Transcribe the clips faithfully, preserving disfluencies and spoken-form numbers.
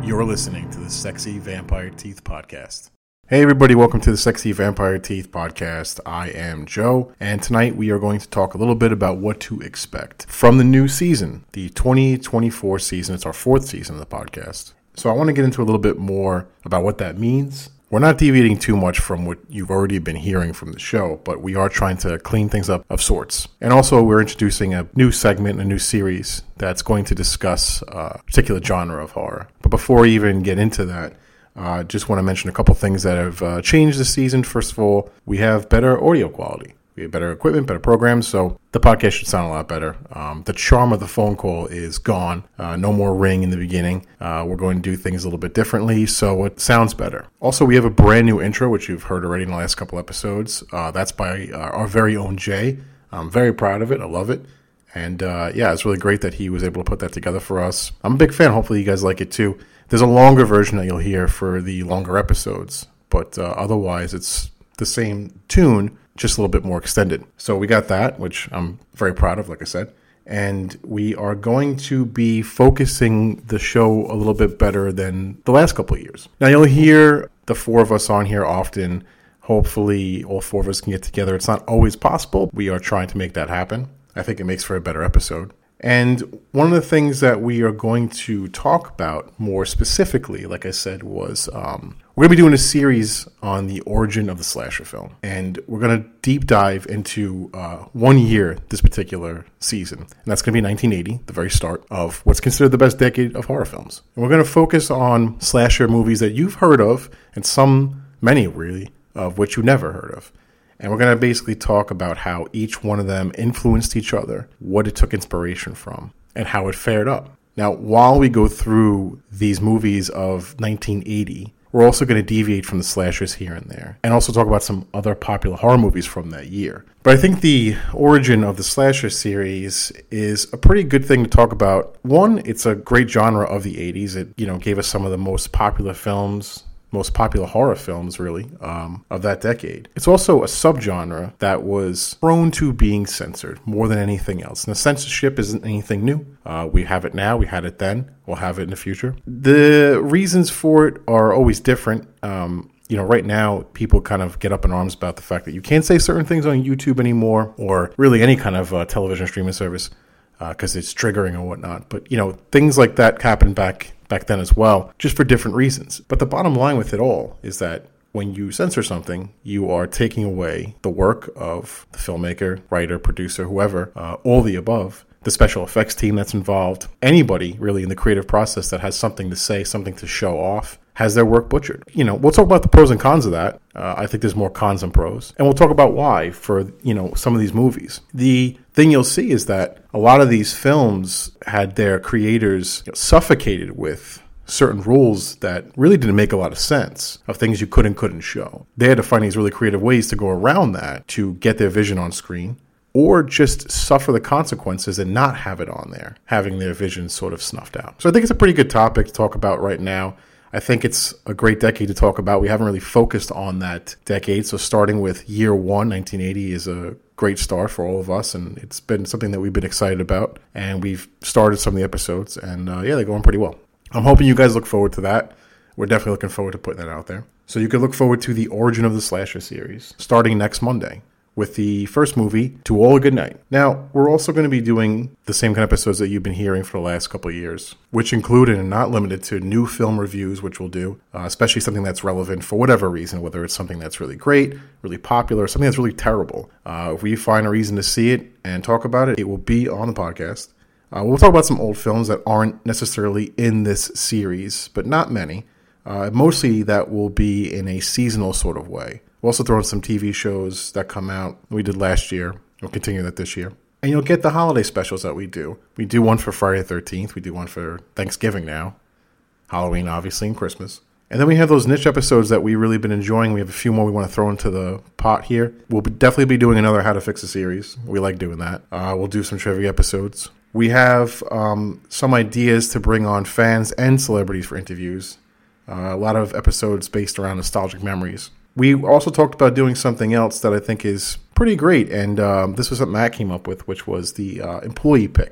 You're listening to the Sexy Vampire Teeth Podcast. Hey everybody, welcome to the Sexy Vampire Teeth Podcast. I am Joe, and tonight we are going to talk a little bit about what to expect from the new season, the twenty twenty-four season. It's our fourth season of the podcast. So I want to get into a little bit more about what that means. We're not deviating too much from what you've already been hearing from the show, but we are trying to clean things up of sorts. And also we're introducing a new segment, a new series that's going to discuss a particular genre of horror. But before we even get into that, I uh, just want to mention a couple things that have uh, changed this season. First of all, we have better audio quality. We have better equipment, better programs, so the podcast should sound a lot better. Um, the charm of the phone call is gone. Uh, no more ring in the beginning. Uh, we're going to do things a little bit differently, so it sounds better. Also, we have a brand new intro, which you've heard already in the last couple episodes. Uh, that's by uh, our very own Jay. I'm very proud of it. I love it. And uh, yeah, it's really great that he was able to put that together for us. I'm a big fan. Hopefully you guys like it too. There's a longer version that you'll hear for the longer episodes, but uh, otherwise it's the same tune, just a little bit more extended. So we got that, which I'm very proud of, like I said. And we are going to be focusing the show a little bit better than the last couple of years. Now you'll hear the four of us on here often. Hopefully all four of us can get together. It's not always possible. We are trying to make that happen. I think it makes for a better episode. And one of the things that we are going to talk about more specifically, like I said, was um, we're going to be doing a series on the origin of the slasher film. And we're going to deep dive into uh, one year this particular season. And that's going to be nineteen eighty, the very start of what's considered the best decade of horror films. And we're going to focus on slasher movies that you've heard of, and some, many really, of which you never heard of. And we're going to basically talk about how each one of them influenced each other, what it took inspiration from, and how it fared up. Now, while we go through these movies of nineteen eighty, we're also going to deviate from the slashers here and there, and also talk about some other popular horror movies from that year. But I think the origin of the slasher series is a pretty good thing to talk about. One, it's a great genre of the eighties. It, you know, gave us some of the most popular films, most popular horror films, really, um, of that decade. It's also a subgenre that was prone to being censored more than anything else. And the censorship isn't anything new. Uh, we have it now. We had it then. We'll have it in the future. The reasons for it are always different. Um, you know, right now, people kind of get up in arms about the fact that you can't say certain things on YouTube anymore, or really any kind of uh, television streaming service, because uh, it's triggering and whatnot. But, you know, things like that happened back back then as well, just for different reasons. But the bottom line with it all is that when you censor something, you are taking away the work of the filmmaker, writer, producer, whoever, uh, all the above, the special effects team that's involved, anybody really in the creative process that has something to say, something to show off, has their work butchered. You know, we'll talk about the pros and cons of that. Uh, I think there's more cons than pros. And we'll talk about why for, you know, some of these movies. The thing you'll see is that a lot of these films had their creators, you know, suffocated with certain rules that really didn't make a lot of sense, of things you could and couldn't show. They had to find these really creative ways to go around that to get their vision on screen, or just suffer the consequences and not have it on there, having their vision sort of snuffed out. So I think it's a pretty good topic to talk about right now. I think it's a great decade to talk about. We haven't really focused on that decade. So starting with year one, nineteen eighty, is a great start for all of us. And it's been something that we've been excited about. And we've started some of the episodes. And uh, yeah, they're going pretty well. I'm hoping you guys look forward to that. We're definitely looking forward to putting that out there. So you can look forward to the origin of the slasher series starting next Monday, with the first movie, To All a Good Night. Now, we're also going to be doing the same kind of episodes that you've been hearing for the last couple of years, which included and not limited to new film reviews, which we'll do, uh, especially something that's relevant for whatever reason, whether it's something that's really great, really popular, or something that's really terrible. Uh, if we find a reason to see it and talk about it, it will be on the podcast. Uh, we'll talk about some old films that aren't necessarily in this series, but not many. Uh, mostly that will be in a seasonal sort of way. We'll also throw in some T V shows that come out. We did last year. We'll continue that this year. And you'll get the holiday specials that we do. We do one for Friday the thirteenth. We do one for Thanksgiving now. Halloween, obviously, and Christmas. And then we have those niche episodes that we've really been enjoying. We have a few more we want to throw into the pot here. We'll be definitely be doing another How to Fix a series. We like doing that. Uh, we'll do some trivia episodes. We have um, some ideas to bring on fans and celebrities for interviews. Uh, a lot of episodes based around nostalgic memories. We also talked about doing something else that I think is pretty great, and um, this was something Matt came up with, which was the uh, employee picks.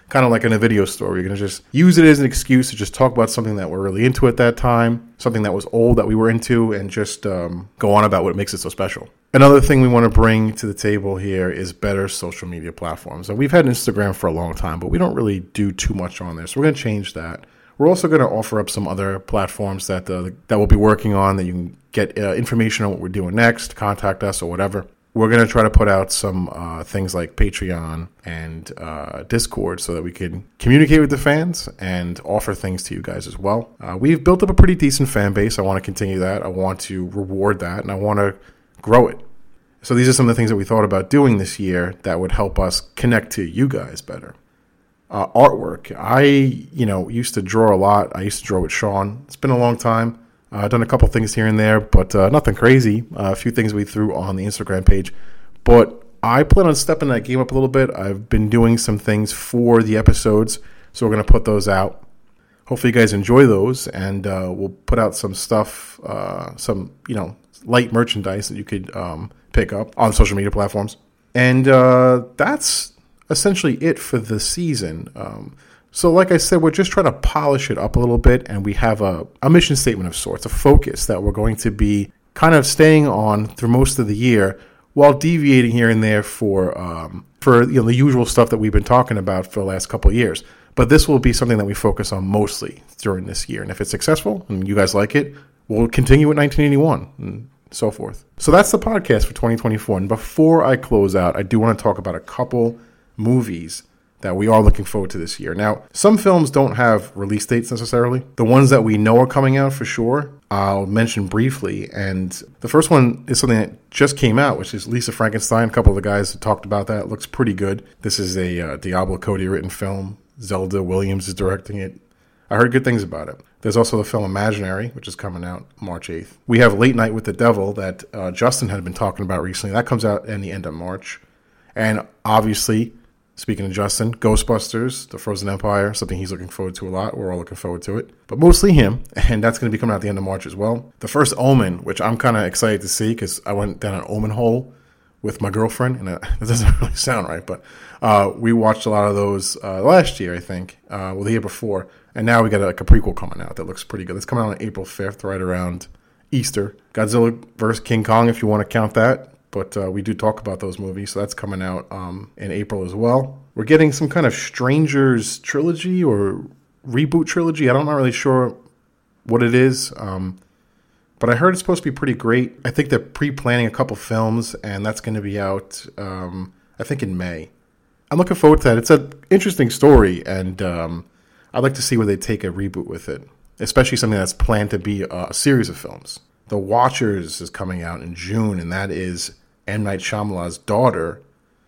kind of like in a video store. You're going to just use it as an excuse to just talk about something that we're really into at that time, something that was old that we were into, and just um, go on about what makes it so special. Another thing we want to bring to the table here is better social media platforms. And we've had Instagram for a long time, but we don't really do too much on there. So we're going to change that. We're also going to offer up some other platforms that uh, that we'll be working on that you can get uh, information on what we're doing next, contact us or whatever. We're going to try to put out some uh, things like Patreon and uh, Discord so that we can communicate with the fans and offer things to you guys as well. Uh, we've built up a pretty decent fan base. I want to continue that. I want to reward that, and I want to grow it. So these are some of the things that we thought about doing this year that would help us connect to you guys better. Uh, artwork. I, you know, used to draw a lot. I used to draw with Sean. It's been a long time. Uh, I've done a couple things here and there, but uh, nothing crazy. Uh, a few things we threw on the Instagram page. But I plan on stepping that game up a little bit. I've been doing some things for the episodes, so we're going to put those out. Hopefully you guys enjoy those, and uh, we'll put out some stuff, uh, some, you know, light merchandise that you could um, pick up on social media platforms. And uh, that's essentially it for the season. Um So like I said, we're just trying to polish it up a little bit, and we have a, a mission statement of sorts, a focus that we're going to be kind of staying on through most of the year while deviating here and there for um, for you know the usual stuff that we've been talking about for the last couple of years. But this will be something that we focus on mostly during this year. And if it's successful and you guys like it, we'll continue with nineteen eighty-one and so forth. So that's the podcast for twenty twenty-four. And before I close out, I do want to talk about a couple movies that we are looking forward to this year. Now, some films don't have release dates necessarily. The ones that we know are coming out for sure, I'll mention briefly. And the first one is something that just came out, which is Lisa Frankenstein. A couple of the guys have talked about that. It looks pretty good. This is a uh, Diablo Cody written film. Zelda Williams is directing it. I heard good things about it. There's also the film Imaginary, which is coming out March eighth. We have Late Night with the Devil that uh, Justin had been talking about recently. That comes out in the end of March. And obviously, speaking of Justin, Ghostbusters, The Frozen Empire, something he's looking forward to a lot. We're all looking forward to it. But mostly him, and that's going to be coming out at the end of March as well. The first Omen, which I'm kind of excited to see because I went down an Omen hole with my girlfriend, and it, that doesn't really sound right, but uh, we watched a lot of those uh, last year, I think, uh, well, the year before, and now we got a, like a prequel coming out that looks pretty good. It's coming out on April fifth, right around Easter. Godzilla versus King Kong, if you want to count that. But uh, we do talk about those movies, so that's coming out um, in April as well. We're getting some kind of Strangers trilogy or reboot trilogy. I'm not really sure what it is, um, but I heard it's supposed to be pretty great. I think they're pre-planning a couple films, and that's going to be out, um, I think, in May. I'm looking forward to that. It's an interesting story, and um, I'd like to see where they take a reboot with it, especially something that's planned to be a, a series of films. The Watchers is coming out in June, and that is M. Night Shyamalan's daughter,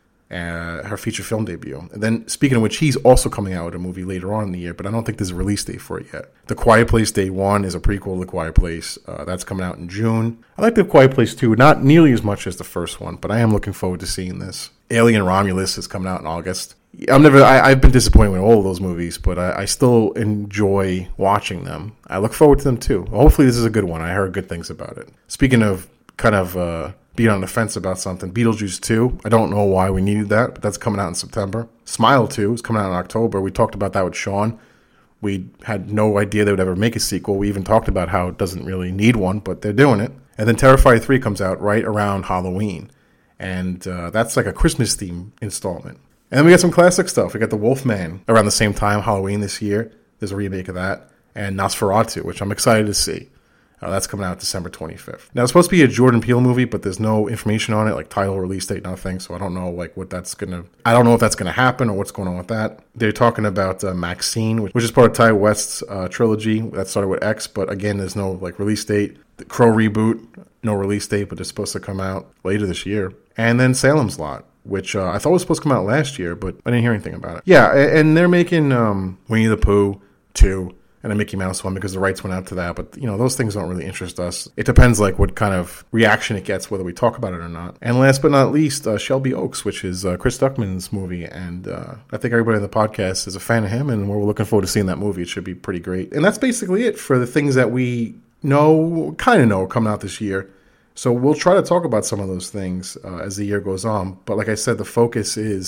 uh, her feature film debut. And then, speaking of which, he's also coming out with a movie later on in the year, but I don't think there's a release date for it yet. The Quiet Place Day One is a prequel to The Quiet Place. Uh, that's coming out in June. I like The Quiet Place two, not nearly as much as the first one, but I am looking forward to seeing this. Alien Romulus is coming out in August. I'm never. I, I've been disappointed with all of those movies, but I, I still enjoy watching them. I look forward to them too. Hopefully, this is a good one. I heard good things about it. Speaking of kind of uh, being on the fence about something, Beetlejuice two. I don't know why we needed that, but that's coming out in September. Smile two is coming out in October. We talked about that with Sean. We had no idea they would ever make a sequel. We even talked about how it doesn't really need one, but they're doing it. And then Terrifier three comes out right around Halloween, and uh, that's like a Christmas theme installment. And then we got some classic stuff. We got The Wolfman around the same time, Halloween this year. There's a remake of that. And Nosferatu, which I'm excited to see. Uh, that's coming out December twenty-fifth. Now, it's supposed to be a Jordan Peele movie, but there's no information on it, like title, release date, nothing. So I don't know like what that's going to... I don't know if that's going to happen or what's going on with that. They're talking about uh, Maxine, which, which is part of Ty West's uh, trilogy. That started with X, but again, there's no like release date. The Crow reboot, no release date, but it's supposed to come out later this year. And then Salem's Lot, which uh, I thought was supposed to come out last year, but I didn't hear anything about it. Yeah, and they're making um, Winnie the Pooh two and a Mickey Mouse one because the rights went out to that. But, you know, those things don't really interest us. It depends, like, what kind of reaction it gets, whether we talk about it or not. And last but not least, uh, Shelby Oaks, which is uh, Chris Duckman's movie. And uh, I think everybody on the podcast is a fan of him, and we're looking forward to seeing that movie. It should be pretty great. And that's basically it for the things that we know, kind of know, coming out this year. So we'll try to talk about some of those things uh, as the year goes on. But like I said, the focus is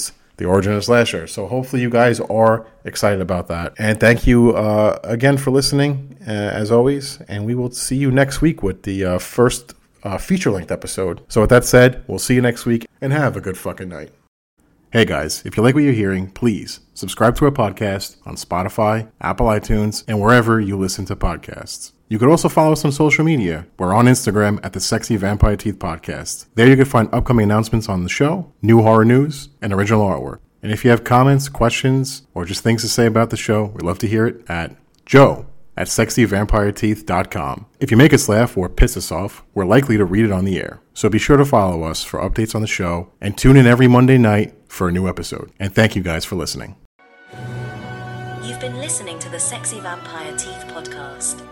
the origin of slasher. So hopefully you guys are excited about that. And thank you uh, again for listening, uh, as always. And we will see you next week with the uh, first uh, feature-length episode. So with that said, we'll see you next week, and have a good fucking night. Hey guys, if you like what you're hearing, please subscribe to our podcast on Spotify, Apple iTunes, and wherever you listen to podcasts. You could also follow us on social media. We're on Instagram at the Sexy Vampire Teeth Podcast. There you can find upcoming announcements on the show, new horror news, and original artwork. And if you have comments, questions, or just things to say about the show, we'd love to hear it at joe at sexy vampire teeth dot com. If you make us laugh or piss us off, we're likely to read it on the air. So be sure to follow us for updates on the show, and tune in every Monday night for a new episode. And thank you guys for listening. You've been listening to the Sexy Vampire Teeth Podcast.